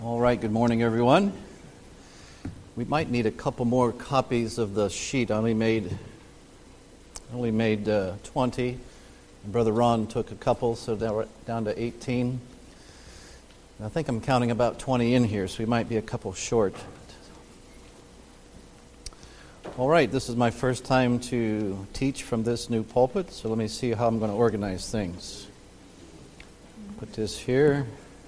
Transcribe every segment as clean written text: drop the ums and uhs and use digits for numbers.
All right, good morning, everyone. We might need a couple more copies of the sheet. I only made 20. Brother Ron took a couple, so now we're down to 18. I think I'm counting about 20 in here, so we might be a couple short. All right, this is my first time to teach from this new pulpit, so let me see how I'm going to organize things. Put this here.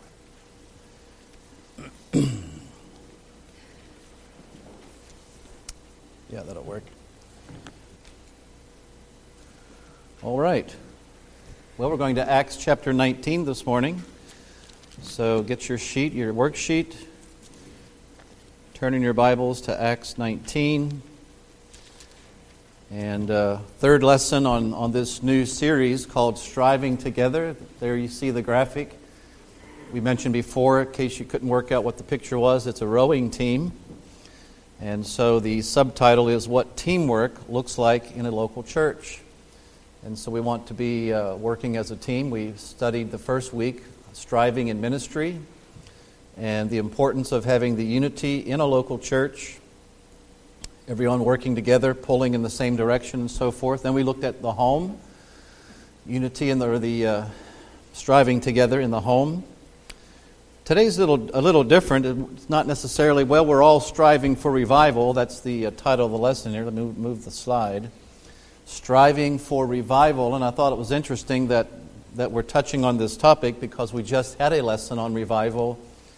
Yeah, that'll work. All right. Well, we're going to Acts chapter 19 this morning. So get your sheet, your worksheet. Turn in your Bibles to Acts 19. And third lesson on this new series called Striving Together. There you see the graphic. We mentioned before, in case you couldn't work out what the picture was, it's a rowing team. And so the subtitle is What Teamwork Looks Like in a Local Church. And so we want to be working as a team. We studied the first week, Striving in Ministry, and the importance of having the unity in a local church. Everyone working together, pulling in the same direction and so forth. Then we looked at the home, unity in the striving together in the home. Today's a little different. It's not necessarily, well, we're all striving for revival. That's the title of the lesson here. Let me move the slide. Striving for revival. And I thought it was interesting that we're touching on this topic because we just had a lesson on revival.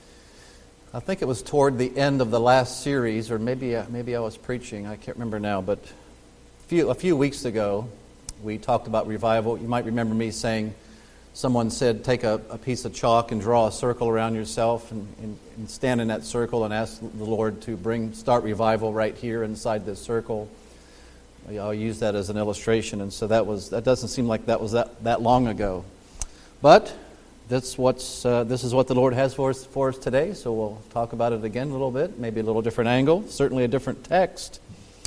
I think it was toward the end of the last series, or maybe I was preaching. I can't remember now. But a few weeks ago, we talked about revival. You might remember me saying, someone said, take a piece of chalk and draw a circle around yourself and stand in that circle and ask the Lord to start revival right here inside this circle. I'll use that as an illustration. And so that doesn't seem like that was that long ago. But this is what the Lord has for us today. So we'll talk about it again a little bit, maybe a little different angle, certainly a different text.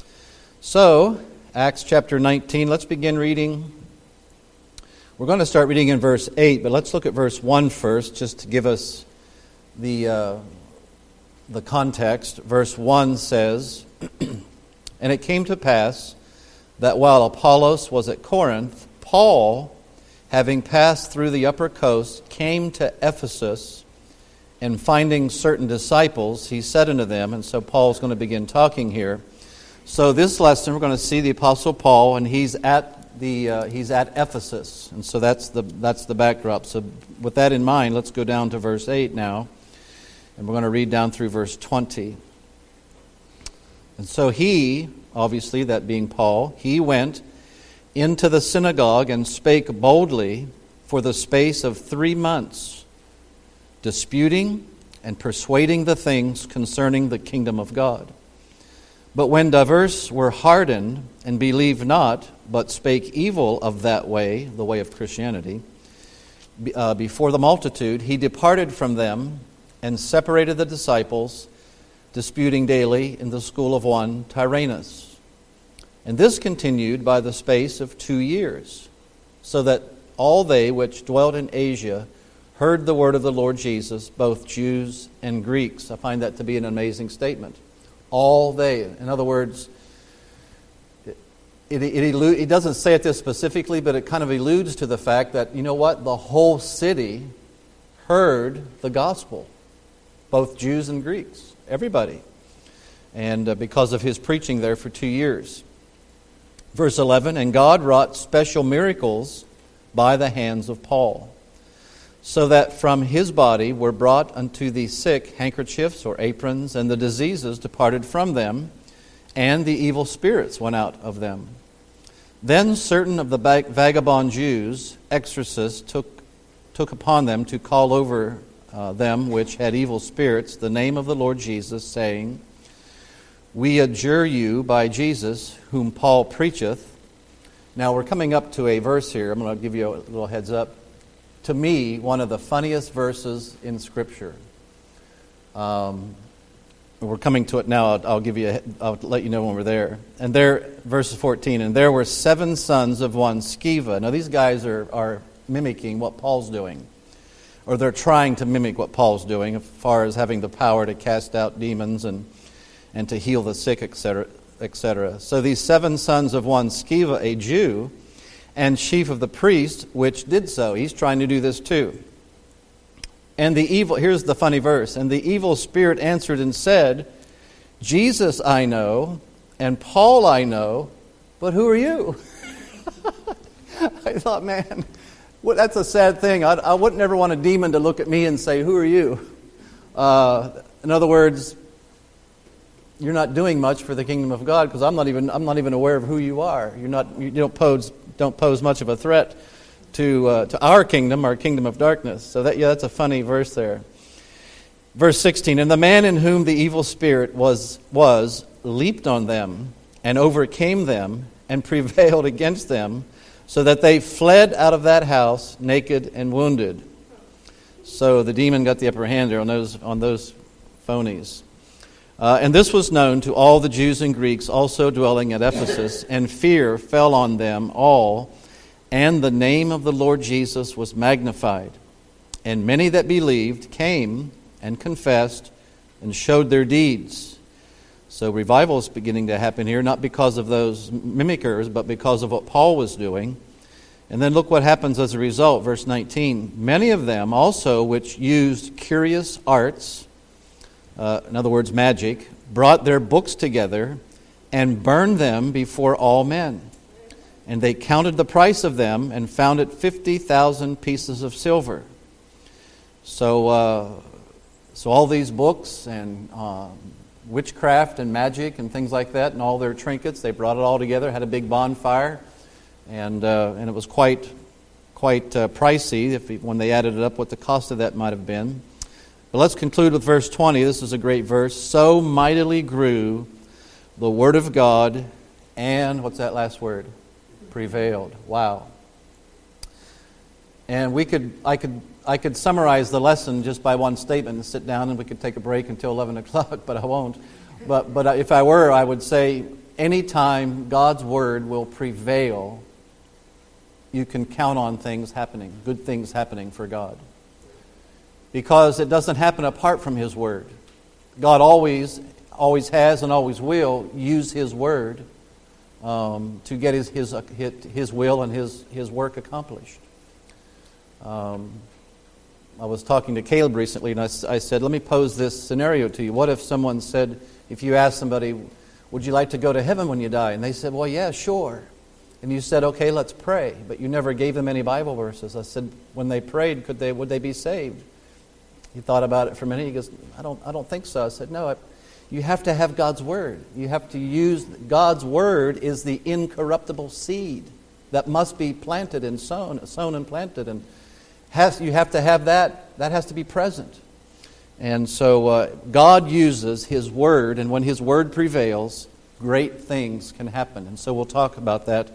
So, Acts chapter 19, let's begin reading. We're going to start reading in verse 8, but let's look at verse 1 first, just to give us the context. Verse 1 says, And it came to pass that while Apollos was at Corinth, Paul, having passed through the upper coast, came to Ephesus, and finding certain disciples, he said unto them, and so Paul's going to begin talking here. So this lesson, we're going to see the Apostle Paul, and he's at Ephesus, and so that's the backdrop. So with that in mind, let's go down to verse 8 now, and we're going to read down through verse 20. And so he, obviously that being Paul, he went into the synagogue and spake boldly for the space of 3 months, disputing and persuading the things concerning the kingdom of God. But when divers were hardened and believed not, but spake evil of that way, the way of Christianity, before the multitude, he departed from them and separated the disciples, disputing daily in the school of one Tyrannus. And this continued by the space of 2 years, so that all they which dwelt in Asia heard the word of the Lord Jesus, both Jews and Greeks. I find that to be an amazing statement. All they. In other words, it doesn't say it this specifically, but it kind of alludes to the fact that, you know what, the whole city heard the gospel. Both Jews and Greeks. Everybody. And because of his preaching there for 2 years. Verse 11, And God wrought special miracles by the hands of Paul, so that from his body were brought unto the sick handkerchiefs or aprons, and the diseases departed from them, and the evil spirits went out of them. Then certain of the vagabond Jews, exorcists, took upon them to call over them which had evil spirits the name of the Lord Jesus, saying, We adjure you by Jesus, whom Paul preacheth. Now we're coming up to a verse here. I'm going to give you a little heads up. To me, one of the funniest verses in Scripture. We're coming to it now. I'll let you know when we're there. And there, verse 14. And there were 7 sons of one Sceva. Now these guys are mimicking what Paul's doing. or they're trying to mimic what Paul's doing as far as having the power to cast out demons and to heal the sick, etc., etc. So these 7 sons of one Sceva, a Jew, and chief of the priests, which did so. He's trying to do this too. And here's the funny verse, and the evil spirit answered and said, Jesus I know, and Paul I know, but who are you? I thought, man, that's a sad thing. I wouldn't ever want a demon to look at me and say, who are you? In other words, you're not doing much for the kingdom of God because I'm not even aware of who you are. You don't pose much of a threat to our kingdom of darkness. So that's a funny verse there. Verse 16, and the man in whom the evil spirit was leaped on them and overcame them and prevailed against them, so that they fled out of that house naked and wounded. So the demon got the upper hand there on those phonies. And this was known to all the Jews and Greeks also dwelling at Ephesus, and fear fell on them all, and the name of the Lord Jesus was magnified. And many that believed came and confessed and showed their deeds. So revival is beginning to happen here, not because of those mimickers, but because of what Paul was doing. And then look what happens as a result, verse 19. Many of them also which used curious arts, in other words, magic, brought their books together and burned them before all men. And they counted the price of them and found it 50,000 pieces of silver. So all these books and witchcraft and magic and things like that and all their trinkets, they brought it all together, had a big bonfire, and it was quite pricey when they added it up, what the cost of that might have been. But let's conclude with verse 20. This is a great verse. So mightily grew the word of God, and what's that last word? Prevailed. Wow. And I could summarize the lesson just by one statement and sit down, and we could take a break until 11 o'clock, but I won't. But if I were, I would say anytime God's word will prevail, you can count on things happening, good things happening for God. Because it doesn't happen apart from His word. God always has and always will use His word to get His will and His work accomplished. I was talking to Caleb recently, and I said, let me pose this scenario to you. What if someone said, if you asked somebody, would you like to go to heaven when you die? And they said, well, yeah, sure. And you said, okay, let's pray. But you never gave them any Bible verses. I said, when they prayed, would they be saved? He thought about it for a minute. He goes, I don't think so. I said, no, you have to have God's word. You have to use God's word is the incorruptible seed that must be planted and sown and planted, and you have to have that. That has to be present. And so God uses His word, and when His word prevails, great things can happen. And so we'll talk about that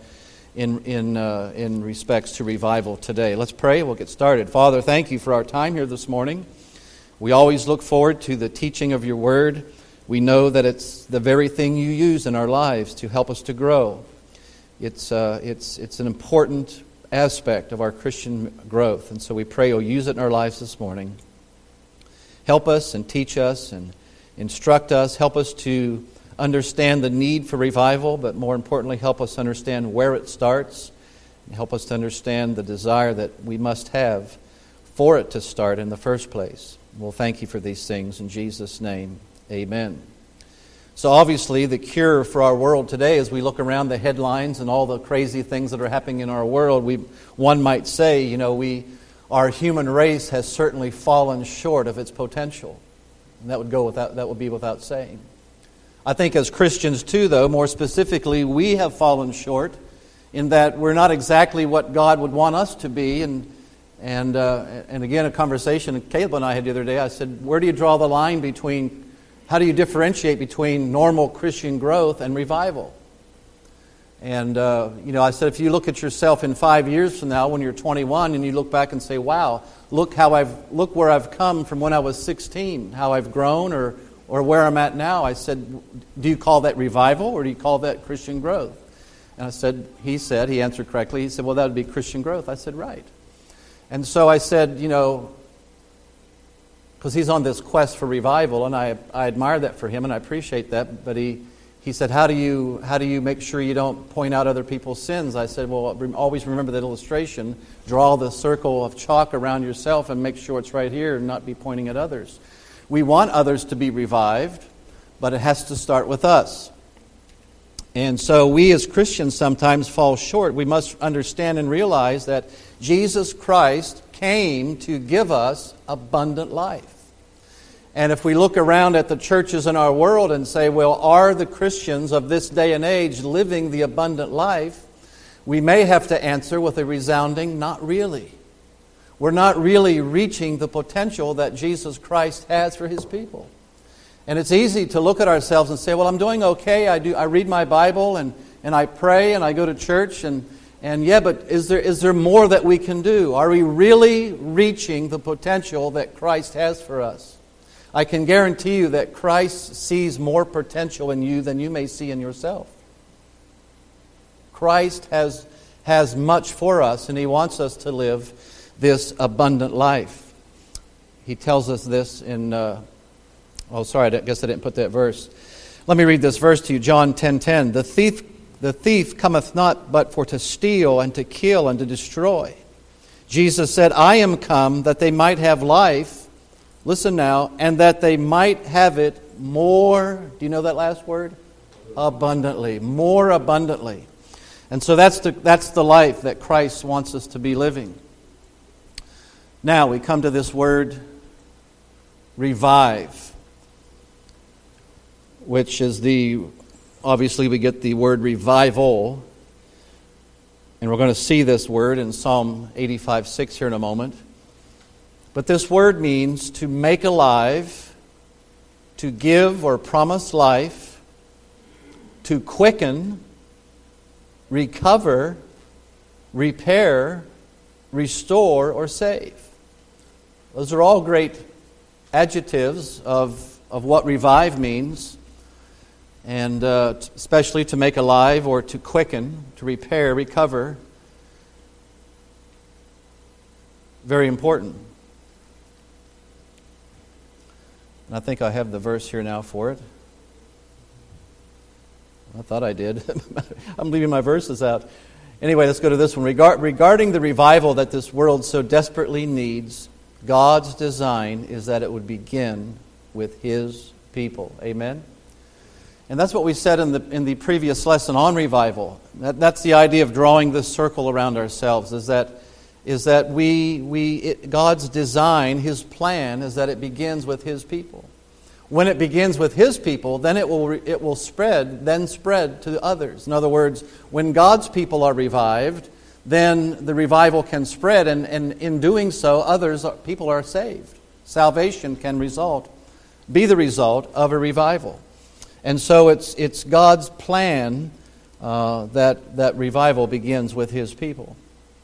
in respects to revival today. Let's pray. We'll get started. Father, thank you for our time here this morning. We always look forward to the teaching of your word. We know that it's the very thing you use in our lives to help us to grow. It's an important aspect of our Christian growth. And so we pray you'll use it in our lives this morning. Help us and teach us and instruct us. Help us to understand the need for revival, but more importantly, help us understand where it starts. And help us to understand the desire that we must have for it to start in the first place. We'll thank you for these things in Jesus' name. Amen. So obviously the cure for our world today, as we look around the headlines and all the crazy things that are happening in our world, one might say, our human race has certainly fallen short of its potential. And that would be without saying. I think as Christians too, though, more specifically, we have fallen short in that we're not exactly what God would want us to be. And again, a conversation Caleb and I had the other day, I said, where do you draw the line how do you differentiate between normal Christian growth and revival? And, I said, if you look at yourself in 5 years from now when you're 21 and you look back and say, wow, look where I've come from when I was 16, how I've grown or where I'm at now. I said, do you call that revival or do you call that Christian growth? And he answered correctly. He said, well, that would be Christian growth. I said, right. And so I said, because he's on this quest for revival, and I admire that for him, and I appreciate that. But he said, how do you make sure you don't point out other people's sins? I said, well, always remember that illustration. Draw the circle of chalk around yourself and make sure it's right here and not be pointing at others. We want others to be revived, but it has to start with us. And so we as Christians sometimes fall short. We must understand and realize that Jesus Christ came to give us abundant life. And if we look around at the churches in our world and say, well, are the Christians of this day and age living the abundant life? We may have to answer with a resounding, not really. We're not really reaching the potential that Jesus Christ has for His people. And it's easy to look at ourselves and say, well, I'm doing okay. I read my Bible and I pray and I go to church and yeah, but is there more that we can do? Are we really reaching the potential that Christ has for us? I can guarantee you that Christ sees more potential in you than you may see in yourself. Christ has much for us, and He wants us to live this abundant life. He tells us this in... I guess I didn't put that verse. Let me read this verse to you, John 10:10. The thief cometh not but for to steal and to kill and to destroy. Jesus said, I am come that they might have life, listen now, and that they might have it more, do you know that last word? Abundantly, more abundantly. And so that's the life that Christ wants us to be living. Now we come to this word, revive, which is obviously we get the word revival, and we're going to see this word in Psalm 85:6 here in a moment. But this word means to make alive, to give or promise life, to quicken, recover, repair, restore, or save. Those are all great adjectives of what revive means. And especially to make alive or to quicken, to repair, recover. Very important. And I think I have the verse here now for it. I thought I did. I'm leaving my verses out. Anyway, let's go to this one. Regarding the revival that this world so desperately needs, God's design is that it would begin with His people. Amen? And that's what we said in the previous lesson on revival. That's the idea of drawing this circle around ourselves. Is that God's design, His plan, is that it begins with His people. When it begins with His people, then it will spread to others. In other words, when God's people are revived, then the revival can spread, and in doing so, people are saved. Salvation can be the result of a revival. And so it's God's plan that revival begins with His people.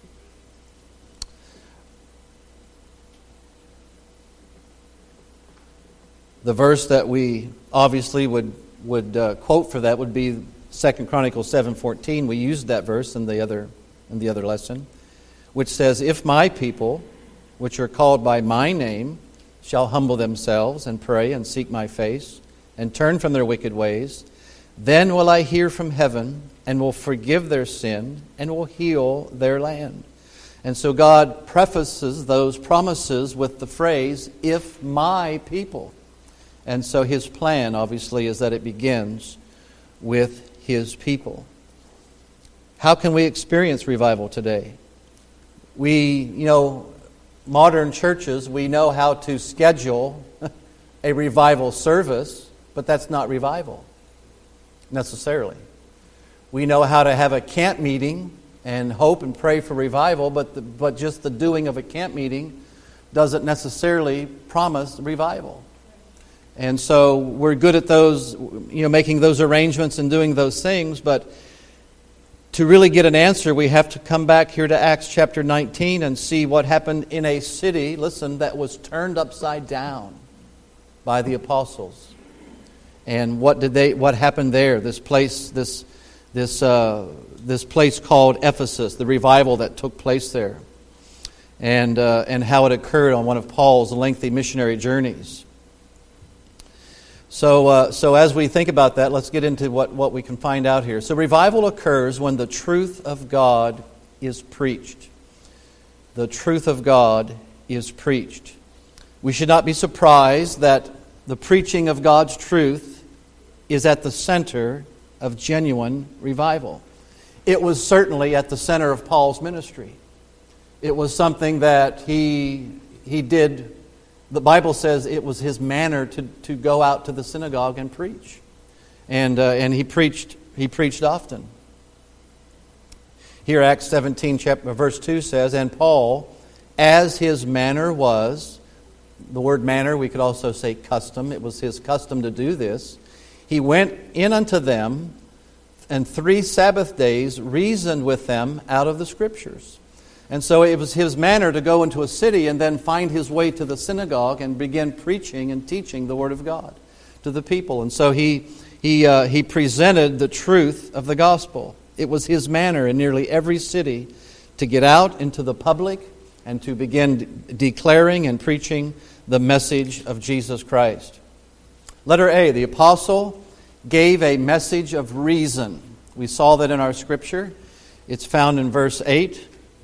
The verse that we obviously would quote for that would be 2 Chronicles 7:14. We used that verse in the other lesson, which says, "If my people, which are called by my name, shall humble themselves and pray and seek my face, and turn from their wicked ways, then will I hear from heaven and will forgive their sin and will heal their land." And so God prefaces those promises with the phrase, "if my people." And so His plan, obviously, is that it begins with His people. How can we experience revival today? Modern churches, we know how to schedule a revival service, but that's not revival, necessarily. We know how to have a camp meeting and hope and pray for revival, but just the doing of a camp meeting doesn't necessarily promise revival. And so we're good at those, making those arrangements and doing those things, but to really get an answer, we have to come back here to Acts chapter 19 and see what happened in a city, listen, that was turned upside down by the apostles. And what happened there? This place called Ephesus, the revival that took place there. and how it occurred on one of Paul's lengthy missionary journeys. So as we think about that, let's get into what we can find out here. So revival occurs when the truth of God is preached. The truth of God is preached. We should not be surprised that the preaching of God's truth is at the center of genuine revival. It was certainly at the center of Paul's ministry. It was something that he did. The Bible says it was his manner to go out to the synagogue and preach. And he preached often. Here Acts 17 verse 2 says, "And Paul, as his manner was," the word manner, we could also say custom. It was his custom to do this. "He went in unto them, and 3 Sabbath days reasoned with them out of the Scriptures." And so it was his manner to go into a city and then find his way to the synagogue and begin preaching and teaching the Word of God to the people. And so he presented the truth of the gospel. It was his manner in nearly every city to get out into the public and to begin declaring and preaching the message of Jesus Christ. Letter A, the apostle gave a message of reason. We saw that in our scripture. It's found in verse 8.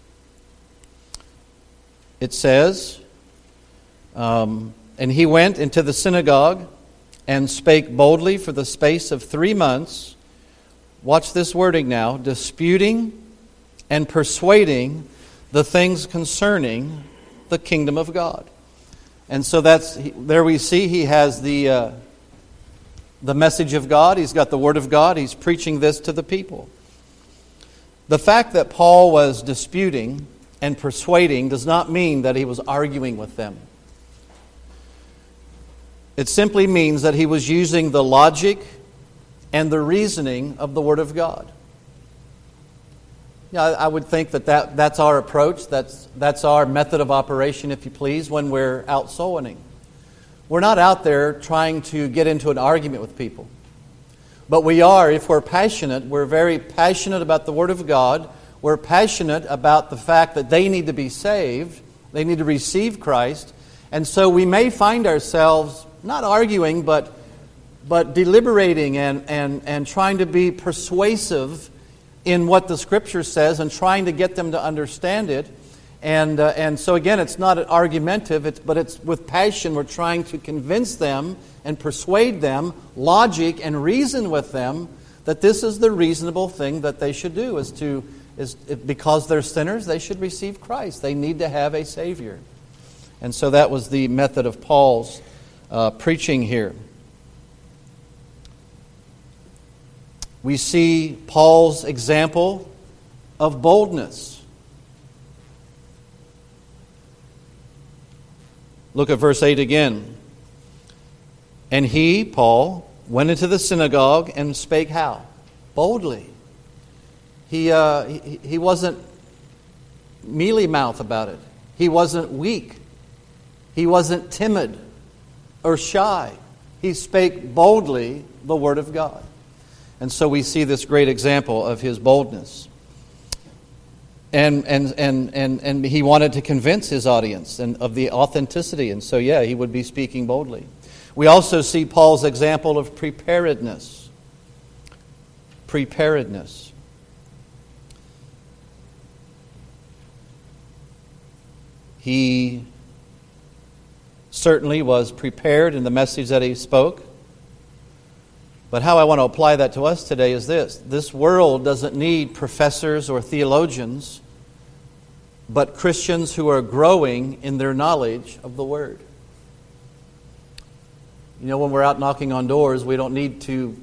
It says, "And he went into the synagogue and spake boldly for the space of 3 months." Watch this wording now. "Disputing and persuading the things concerning the kingdom of God." And so there we see he has the message of God. He's got the Word of God. He's preaching this to the people. The fact that Paul was disputing and persuading does not mean that he was arguing with them. It simply means that he was using the logic and the reasoning of the Word of God. Yeah, I would think that's our approach. That's our method of operation, if you please, when we're out soul winning. We're not out there trying to get into an argument with people. But we are, if we're passionate, we're very passionate about the Word of God. We're passionate about the fact that they need to be saved. They need to receive Christ. And so we may find ourselves not arguing, but deliberating and trying to be persuasive in what the Scripture says and trying to get them to understand it. And so again, it's not argumentative, but it's with passion. We're trying to convince them and persuade them, logic and reason with them that this is the reasonable thing that they should do, because they're sinners, they should receive Christ. They need to have a Savior. And so that was the method of Paul's preaching here. We see Paul's example of boldness. Look at verse 8 again. "And he," Paul, "went into the synagogue and spake" how? Boldly. He wasn't mealy-mouthed about it. He wasn't weak. He wasn't timid or shy. He spake boldly the Word of God. And so we see this great example of his boldness. And he wanted to convince his audience of the authenticity. And so, he would be speaking boldly. We also see Paul's example of preparedness. Preparedness. He certainly was prepared in the message that he spoke. But how I want to apply that to us today is this. This world doesn't need professors or theologians, but Christians who are growing in their knowledge of the Word. You know, when we're out knocking on doors, we don't need to...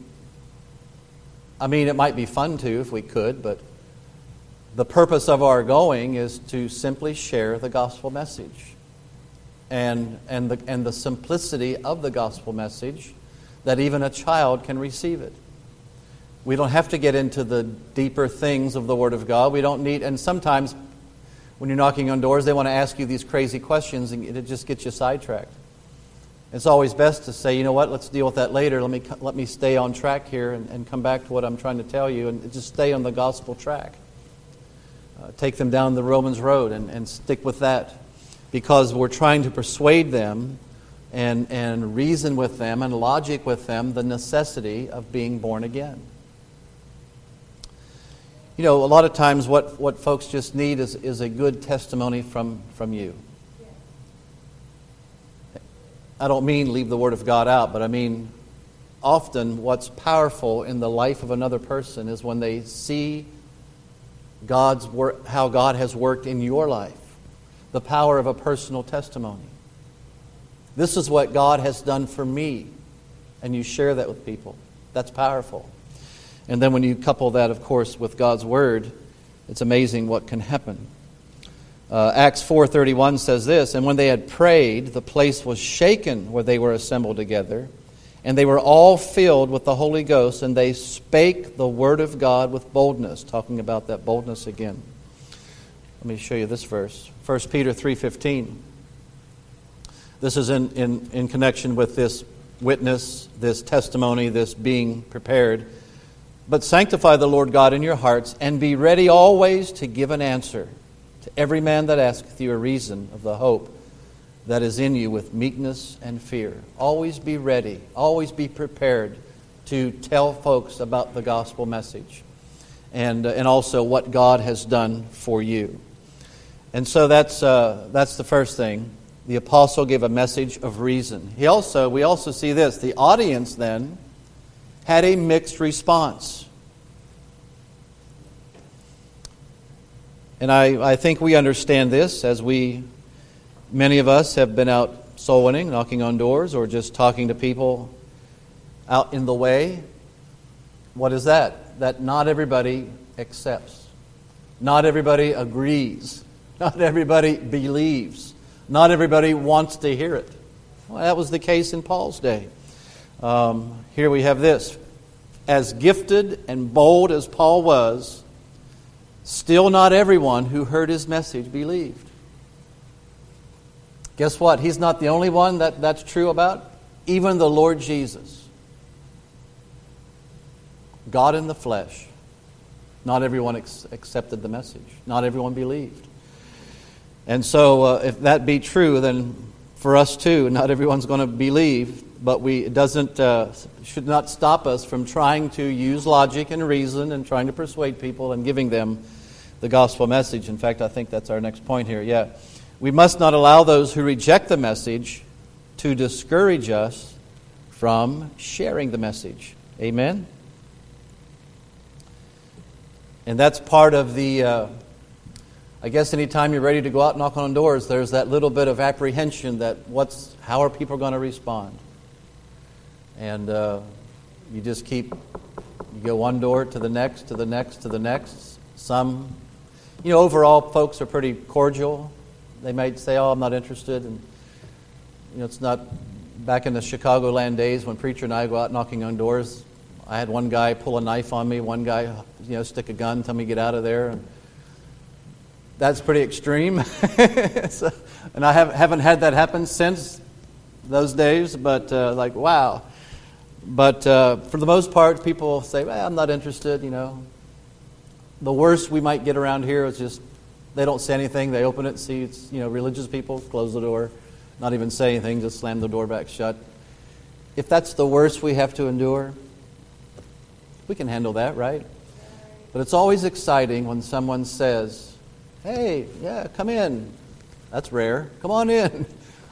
it might be fun to if we could, but the purpose of our going is to simply share the gospel message. And the simplicity of the gospel message, that even a child can receive it. We don't have to get into the deeper things of the Word of God. We don't need, and sometimes when you're knocking on doors, they want to ask you these crazy questions and it just gets you sidetracked. It's always best to say, you know what, let's deal with that later. Let me stay on track here and come back to what I'm trying to tell you and just stay on the gospel track. take them down the Romans road and stick with that, because we're trying to persuade them and reason with them and logic with them the necessity of being born again. You know, a lot of times what folks just need is a good testimony from you. I don't mean leave the Word of God out, but I mean often what's powerful in the life of another person is when they see God's work, how God has worked in your life, the power of a personal testimony. This is what God has done for me, and you share that with people. That's powerful. And then when you couple that, of course, with God's Word, it's amazing what can happen. Acts 4:31 says this, "And when they had prayed, the place was shaken where they were assembled together, and they were all filled with the Holy Ghost, and they spake the word of God with boldness." Talking about that boldness again. Let me show you this verse. 1 Peter 3:15. This is in connection with this witness, this testimony, this being prepared. "But sanctify the Lord God in your hearts, and be ready always to give an answer to every man that asketh you a reason of the hope that is in you with meekness and fear." Always be ready. Always be prepared to tell folks about the gospel message, and also what God has done for you. And so that's the first thing. The apostle gave a message of reason. We also see this. The audience then had a mixed response. And I think we understand this as many of us have been out soul winning, knocking on doors, or just talking to people out in the way. What is that? That not everybody accepts. Not everybody agrees. Not everybody believes. Not everybody wants to hear it. Well, that was the case in Paul's day. Here we have this. As gifted and bold as Paul was, still not everyone who heard his message believed. Guess what? He's not the only one that's true about. Even the Lord Jesus, God in the flesh, not everyone accepted the message. Not everyone believed. And so if that be true, then for us too, not everyone's going to believe, but it should not stop us from trying to use logic and reason and trying to persuade people and giving them the gospel message. In fact, I think that's our next point here. Yeah. We must not allow those who reject the message to discourage us from sharing the message. Amen? And that's part of the, I guess anytime you're ready to go out and knock on doors, there's that little bit of apprehension that how are people going to respond? And you just you go one door to the next, to the next, to the next. Some, overall folks are pretty cordial. They might say, "Oh, I'm not interested." And, it's not back in the Chicagoland days when Preacher and I go out knocking on doors. I had one guy pull a knife on me, one guy, stick a gun, tell me to get out of there. And that's pretty extreme. And I haven't had that happen since those days, but wow. But for the most part, people say, "Well, I'm not interested." The worst we might get around here is just they don't say anything. They open it, see it's religious people, close the door, not even say anything, just slam the door back shut. If that's the worst we have to endure, we can handle that, right? But it's always exciting when someone says, "Hey, yeah, come in." That's rare. "Come on in."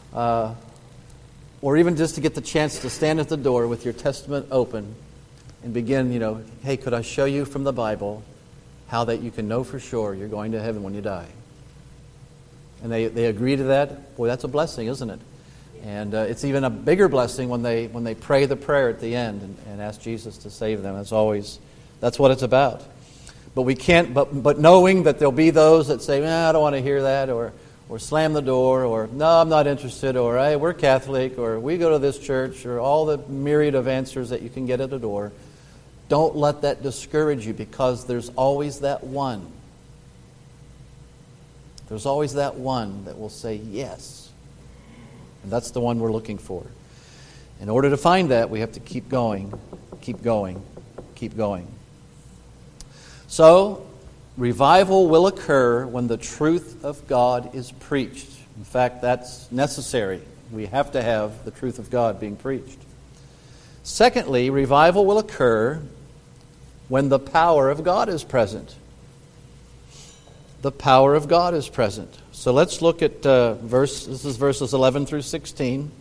Or even just to get the chance to stand at the door with your testament open and begin, "Hey, could I show you from the Bible how that you can know for sure you're going to heaven when you die?" And they agree to that. Boy, that's a blessing, isn't it? And it's even a bigger blessing when they pray the prayer at the end and ask Jesus to save them. That's what it's about. But we can't. But knowing that there'll be those that say, "I don't want to hear that," or slam the door, or "No, I'm not interested," or "Hey, we're Catholic," or "We go to this church," or all the myriad of answers that you can get at the door. Don't let that discourage you, because there's always that one. There's always that one that will say yes. And that's the one we're looking for. In order to find that, we have to keep going, keep going, keep going. So, revival will occur when the truth of God is preached. In fact, that's necessary. We have to have the truth of God being preached. Secondly, revival will occur when the power of God is present. The power of God is present. So let's look at this is verses 11 through 16.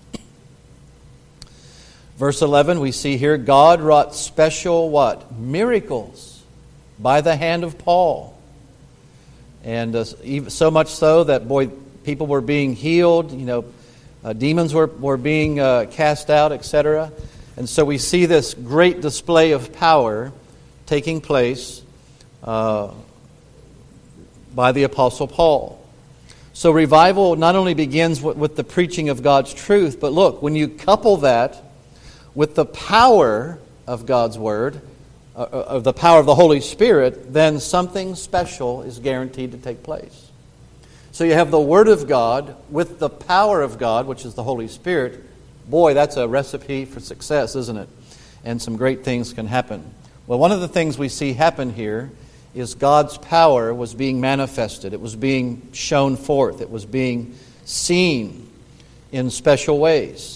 Verse 11, we see here, God wrought special what? Miracles by the hand of Paul. And so much so that, people were being healed, demons were being cast out, etc. And so we see this great display of power taking place by the Apostle Paul. So revival not only begins with the preaching of God's truth, but look, when you couple that with the power of God's Word, of the power of the Holy Spirit, then something special is guaranteed to take place. So you have the Word of God with the power of God, which is the Holy Spirit. Boy, that's a recipe for success, isn't it? And some great things can happen. Well, one of the things we see happen here is God's power was being manifested. It was being shown forth. It was being seen in special ways.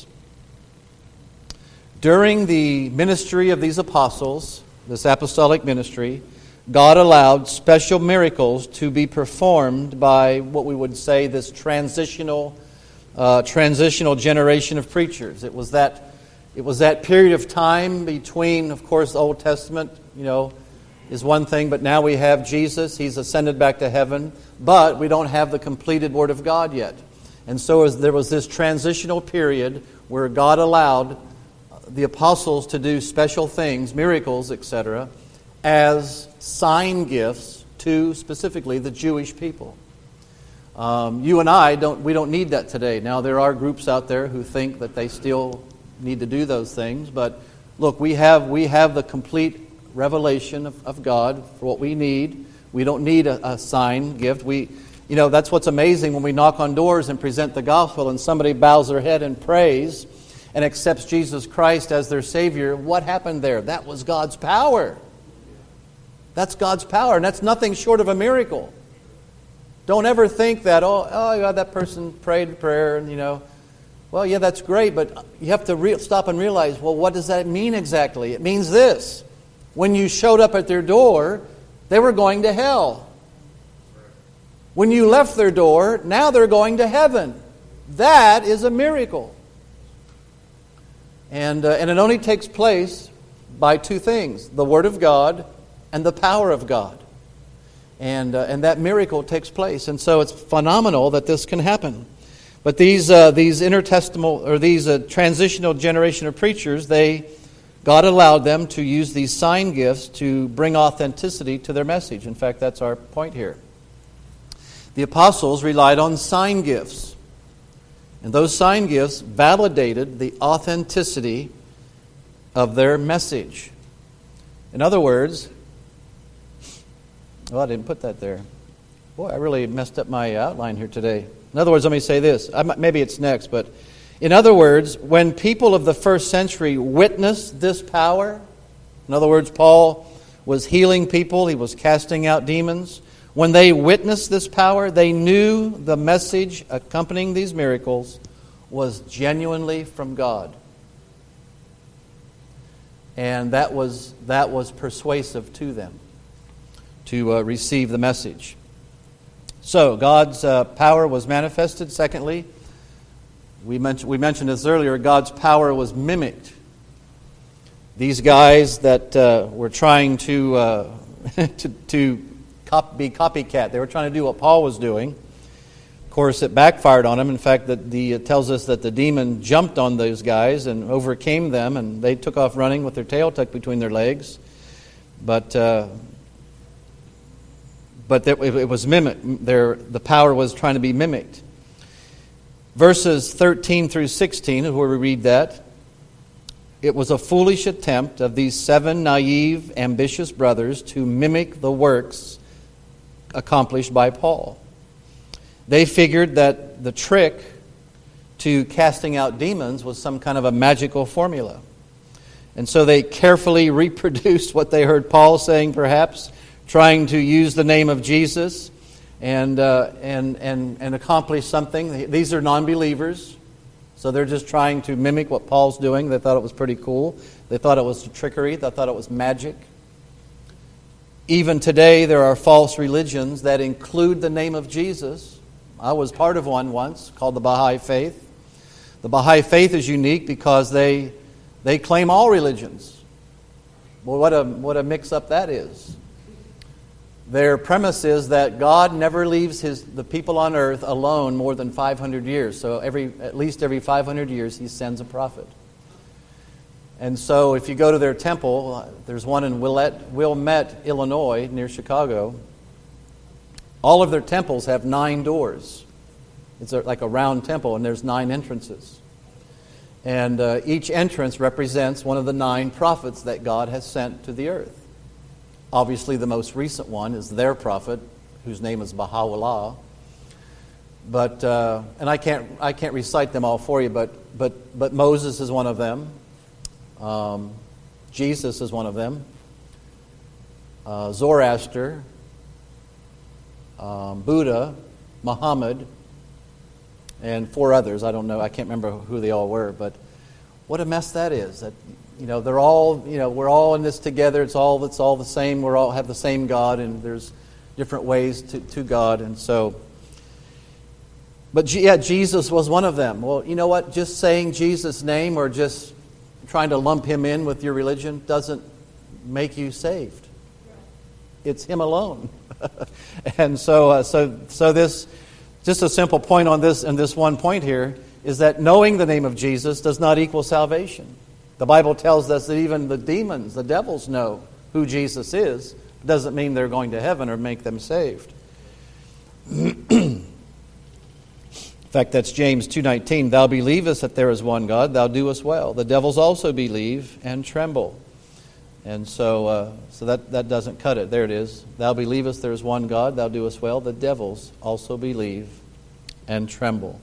During the ministry of these apostles, this apostolic ministry, God allowed special miracles to be performed by what we would say this transitional generation of preachers. It was that period of time between, of course, the Old Testament, is one thing, but now we have Jesus. He's ascended back to heaven, but we don't have the completed Word of God yet. And so there was this transitional period where God allowed the apostles to do special things, miracles, etc., as sign gifts to specifically the Jewish people. You and I don't need that today. Now there are groups out there who think that they still need to do those things, but look, we have the complete revelation of God for what we need. We don't need a sign gift. That's what's amazing when we knock on doors and present the gospel and somebody bows their head and prays and accepts Jesus Christ as their Savior. What happened there? That was God's power. That's God's power, and that's nothing short of a miracle. Don't ever think that, that person prayed a prayer, and well, yeah, that's great, but you have to stop and realize, well, what does that mean exactly? It means this. When you showed up at their door, they were going to hell. When you left their door, now they're going to heaven. That is a miracle. And it only takes place by two things, the Word of God and the power of God. And that miracle takes place. And so it's phenomenal that this can happen. But these intertestamental or these transitional generation of preachers, God allowed them to use these sign gifts to bring authenticity to their message. In fact, that's our point here. The apostles relied on sign gifts. And those sign gifts validated the authenticity of their message. In other words, I didn't put that there. Boy, I really messed up my outline here today. In other words, let me say this. Maybe it's next, but in other words, when people of the first century witnessed this power, in other words, Paul was healing people, he was casting out demons. When they witnessed this power, they knew the message accompanying these miracles was genuinely from God. And that was persuasive to them to receive the message. So God's power was manifested. Secondly, we mentioned this earlier, God's power was mimicked. These guys that were trying to be copycat, they were trying to do what Paul was doing. Of course, it backfired on them. In fact, it tells us that the demon jumped on those guys and overcame them, and they took off running with their tail tucked between their legs. But it was mimicked. The power was trying to be mimicked. Verses 13 through 16, where we read that, it was a foolish attempt of these 7 naive, ambitious brothers to mimic the works accomplished by Paul. They figured that the trick to casting out demons was some kind of a magical formula. And so they carefully reproduced what they heard Paul saying, perhaps, trying to use the name of Jesus and accomplish something. These are non-believers, so they're just trying to mimic what Paul's doing. They thought it was pretty cool. They thought it was trickery. They thought it was magic. Even today, there are false religions that include the name of Jesus. I was part of one once called the Baha'i Faith. The Baha'i Faith is unique because they claim all religions. Well, what a mix-up that is. Their premise is that God never leaves the people on earth alone more than 500 years. So at least every 500 years, He sends a prophet. And so if you go to their temple, there's one in Wilmette, Illinois, near Chicago. All of their temples have 9 doors. It's like a round temple, and there's 9 entrances. And each entrance represents one of the 9 prophets that God has sent to the earth. Obviously, the most recent one is their prophet, whose name is Baha'u'llah. But and I can't recite them all for you, but Moses is one of them. Jesus is one of them. Zoroaster, Buddha, Muhammad, and 4 others. I don't know. I can't remember who they all were. But what a mess that is. That they're all. We're all in this together. It's all the same. We all have the same God, and there's different ways to God, and so. But Jesus was one of them. Well, you know what? Just saying Jesus' name or just trying to lump Him in with your religion doesn't make you saved. It's Him alone. And so this, just a simple point on this, and this one point here, is that knowing the name of Jesus does not equal salvation. The Bible tells us that even the demons, the devils, know who Jesus is. It doesn't mean they're going to heaven or make them saved. In fact, that's James 2:19. Thou believest that there is one God, thou doest well. The devils also believe and tremble. And so that doesn't cut it. There it is. Thou believest there is one God, thou doest well. The devils also believe and tremble.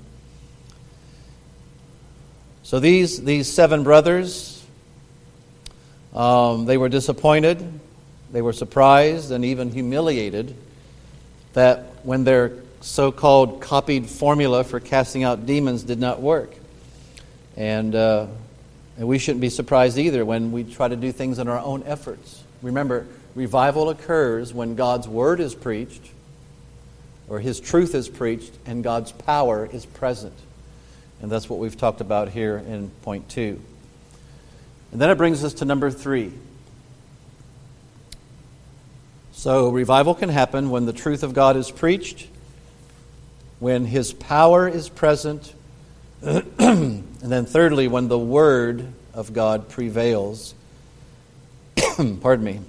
So these 7 brothers, they were disappointed, they were surprised, and even humiliated that when their so-called copied formula for casting out demons did not work. And we shouldn't be surprised either when we try to do things in our own efforts. Remember, revival occurs when God's Word is preached, or His truth is preached, and God's power is present. And that's what we've talked about here in point 2. And then it brings us to number 3. So revival can happen when the truth of God is preached, when His power is present, and then thirdly, when the Word of God prevails. Pardon me.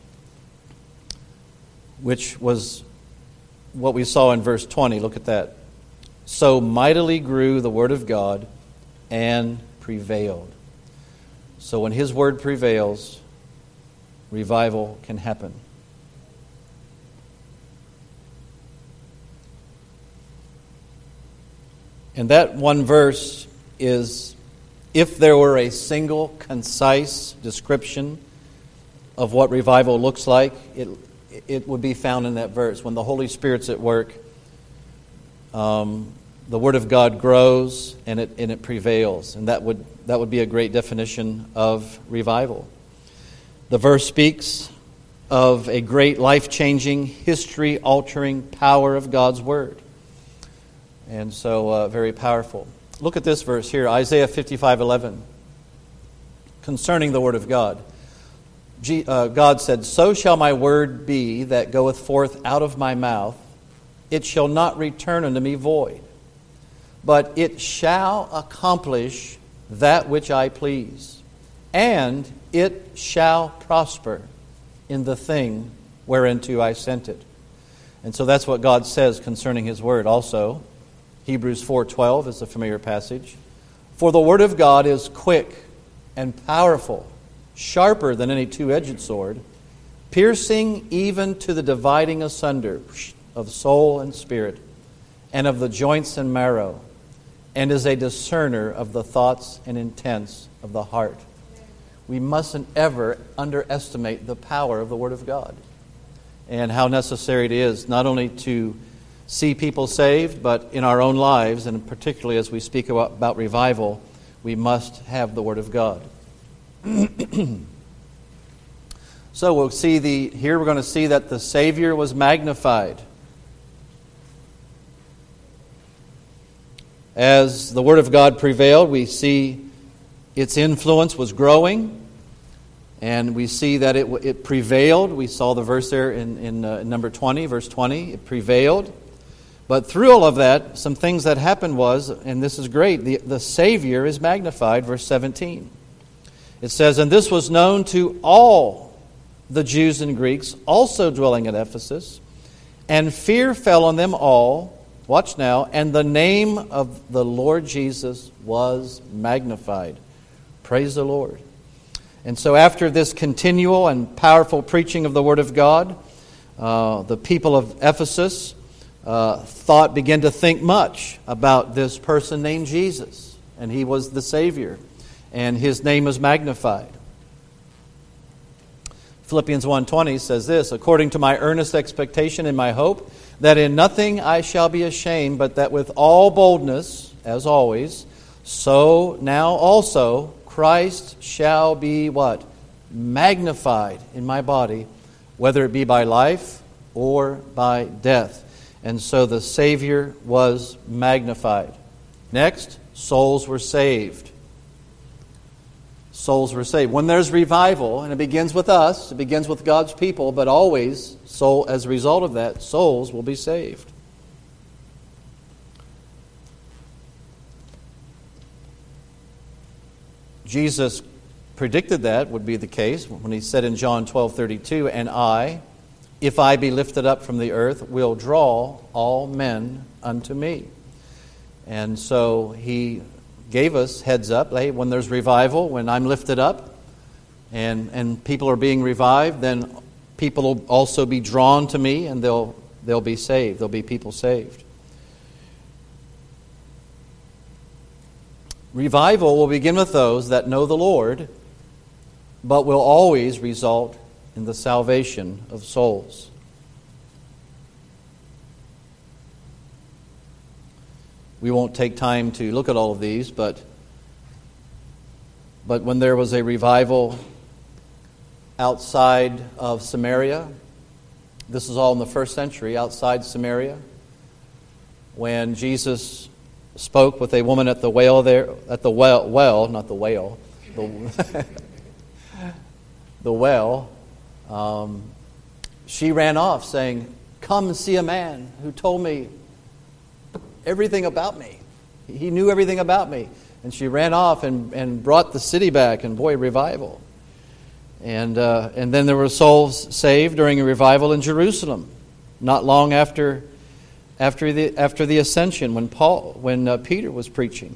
Which was what we saw in verse 20. Look at that. So mightily grew the Word of God and prevailed. So when His Word prevails, revival can happen. And that one verse is, if there were a single, concise description of what revival looks like, it would be found in that verse. When the Holy Spirit's at work, the Word of God grows and it prevails. And that would be a great definition of revival. The verse speaks of a great life-changing, history-altering power of God's Word. And so very powerful. Look at this verse here, Isaiah 55:11. Concerning the Word of God. God said, So shall my word be that goeth forth out of my mouth. It shall not return unto me void, but it shall accomplish that which I please, and it shall prosper in the thing whereunto I sent it. And so that's what God says concerning His Word also. Hebrews 4:12 is a familiar passage. For the Word of God is quick and powerful, sharper than any two-edged sword, piercing even to the dividing asunder of soul and spirit, and of the joints and marrow, and is a discerner of the thoughts and intents of the heart. We mustn't ever underestimate the power of the Word of God. and how necessary it is not only to see people saved, but in our own lives, and particularly as we speak about revival, we must have the Word of God. So we'll see here we're going to see that the Savior was magnified. As the Word of God prevailed, we see its influence was growing, and we see that it prevailed. We saw the verse there in number 20, verse 20. It prevailed. But through all of that, some things that happened was, and this is great, the Savior is magnified, verse 17. It says, "And this was known to all the Jews and Greeks also dwelling at Ephesus, and fear fell on them all." Watch now. "And the name of the Lord Jesus was magnified." Praise the Lord. And so after this continual and powerful preaching of the Word of God, the people of Ephesus began to think much about this person named Jesus. And He was the Savior. And His name was magnified. Philippians 1:20 says this, "According to my earnest expectation and my hope, that in nothing I shall be ashamed, but that with all boldness, as always, so now also Christ shall be" what? "Magnified in my body, whether it be by life or by death." And so the Savior was magnified. Next, souls were saved. Souls were saved. When there's revival, and it begins with us, it begins with God's people, but always, as a result of that, souls will be saved. Jesus predicted that would be the case when He said in John 12:32, "And I, if I be lifted up from the earth, will draw all men unto me." And so He gave us heads up. Hey, when there's revival, when I'm lifted up and people are being revived, then people will also be drawn to me, and they'll be saved. There'll be people saved. Revival will begin with those that know the Lord, but will always result in the salvation of souls. We won't take time to look at all of these, but when there was a revival outside of Samaria, this is all in the first century, outside Samaria, when Jesus spoke with a woman at the well there, at the well, not the whale, the well, she ran off saying, "Come and see a man who told me everything about me. He knew everything about me." And she ran off and brought the city back, and boy, revival. And then there were souls saved during a revival in Jerusalem, not long after the ascension, when Peter was preaching.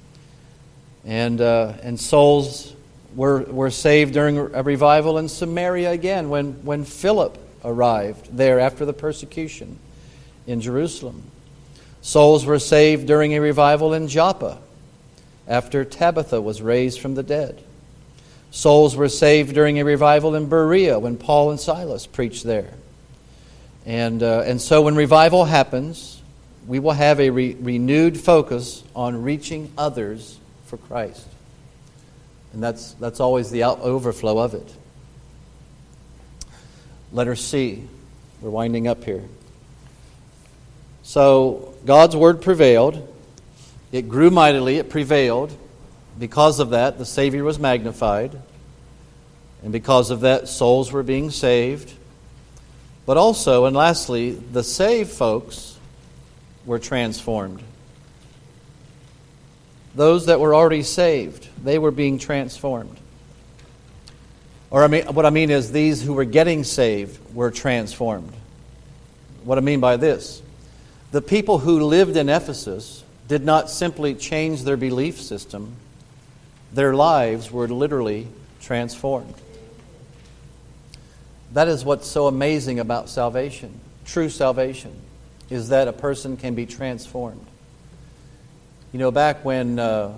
And souls were saved during a revival in Samaria again, when Philip arrived there after the persecution in Jerusalem. Souls were saved during a revival in Joppa after Tabitha was raised from the dead. Souls were saved during a revival in Berea when Paul and Silas preached there. And so when revival happens, we will have a renewed focus on reaching others for Christ. And that's always the overflow of it. Letter C. We're winding up here. So God's word prevailed. It grew mightily. It prevailed. Because of that, the Savior was magnified. And because of that, souls were being saved. But also, and lastly, the saved folks were transformed. Those that were already saved, they were being transformed. What I mean is these who were getting saved were transformed. What I mean by this, the people who lived in Ephesus did not simply change their belief system. Their lives were literally transformed. That is what's so amazing about salvation. True salvation is that a person can be transformed. You know, back when... I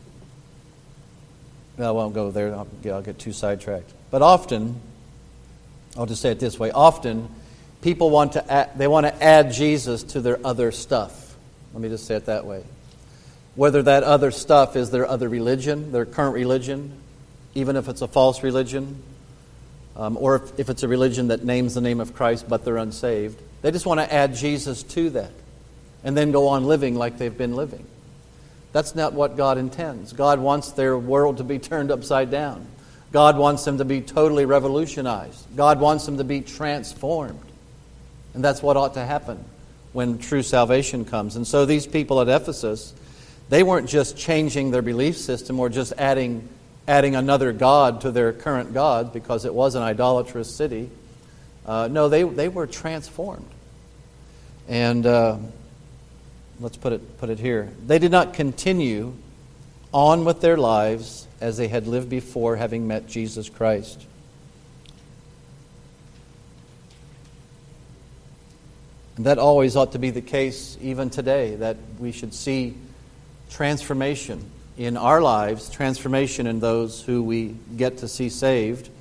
won't go there. I'll get too sidetracked. But often, I'll just say it this way, often People want to add Jesus to their other stuff. Let me just say it that way. Whether that other stuff is their other religion, their current religion, even if it's a false religion, or if it's a religion that names the name of Christ but they're unsaved. They just want to add Jesus to that and then go on living like they've been living. That's not what God intends. God wants their world to be turned upside down. God wants them to be totally revolutionized. God wants them to be transformed. And that's what ought to happen when true salvation comes. And so these people at Ephesus, they weren't just changing their belief system or just adding another god to their current god because it was an idolatrous city. No, they were transformed. And let's put it here. They did not continue on with their lives as they had lived before having met Jesus Christ. And that always ought to be the case even today, that we should see transformation in our lives, transformation in those who we get to see saved.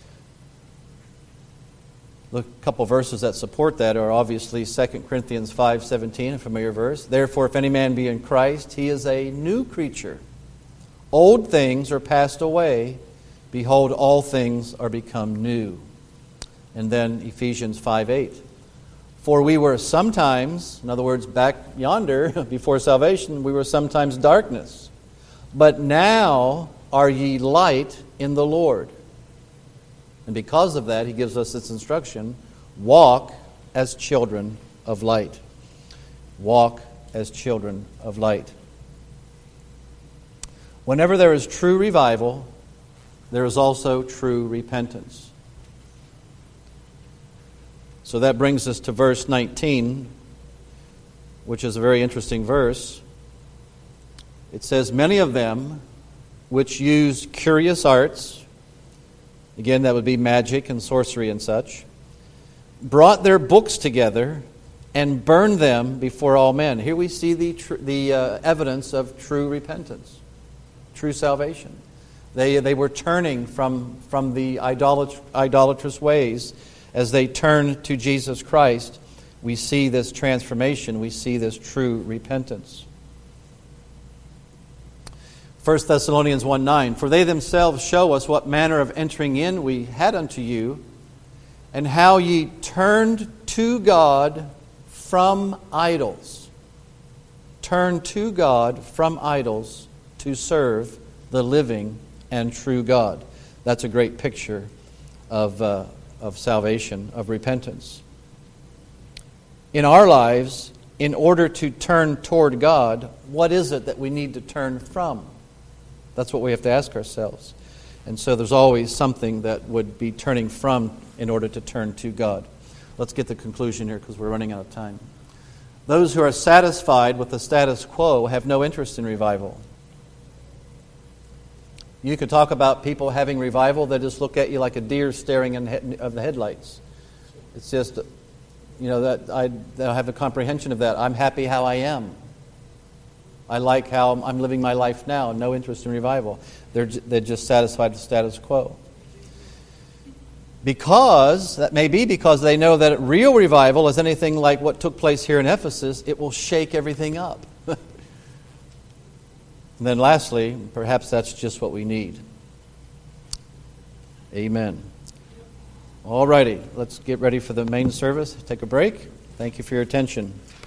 Look, a couple verses that support that are obviously 2 Corinthians 5:17, a familiar verse. Therefore, if any man be in Christ, he is a new creature. Old things are passed away. Behold, all things are become new. And then Ephesians 5:8. For we were sometimes, in other words, back yonder, before salvation, we were sometimes darkness. But now are ye light in the Lord. And because of that, he gives us this instruction, walk as children of light. Walk as children of light. Whenever there is true revival, there is also true repentance. So that brings us to verse 19, which is a very interesting verse. It says, many of them which use curious arts, again, that would be magic and sorcery and such, brought their books together and burned them before all men. Here we see the evidence of true repentance, true salvation. They were turning from the idolatrous ways. As they turn to Jesus Christ, we see this transformation. We see this true repentance. 1 Thessalonians 1:9, for they themselves show us what manner of entering in we had unto you, and how ye turned to God from idols. Turned to God from idols to serve the living and true God. That's a great picture of salvation, of repentance. In our lives, in order to turn toward God, what is it that we need to turn from? That's what we have to ask ourselves. And so there's always something that would be turning from in order to turn to God. Let's get the conclusion here because we're running out of time. Those who are satisfied with the status quo have no interest in revival. You could talk about people having revival that just look at you like a deer staring of the headlights. It's just, that I have a comprehension of that. I'm happy how I am. I like how I'm living my life now. No interest in revival. They're just satisfied with the status quo. That may be because they know that real revival is anything like what took place here in Ephesus. It will shake everything up. And then lastly, perhaps that's just what we need. Amen. All righty, let's get ready for the main service. Take a break. Thank you for your attention.